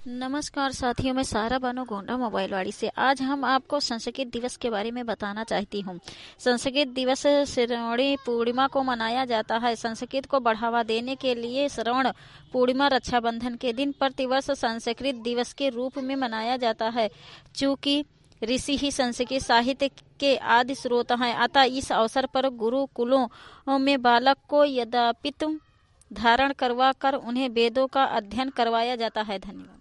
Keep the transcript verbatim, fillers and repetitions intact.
नमस्कार साथियों, मैं सारा बानो गोंडा मोबाइल वाड़ी से। आज हम आपको संस्कृत दिवस के बारे में बताना चाहती हूँ। संस्कृत दिवस श्रावणी पूर्णिमा को मनाया जाता है। संस्कृत को बढ़ावा देने के लिए श्रावण पूर्णिमा रक्षाबंधन के दिन प्रतिवर्ष संस्कृत दिवस के रूप में मनाया जाता है। चूँकि ऋषि ही संस्कृत साहित्य के आदि स्रोत हैं, अतः इस अवसर पर गुरुकुलों में बालक को यद्यपित धारण करवा कर उन्हें वेदों का अध्ययन करवाया जाता है। धन्यवाद।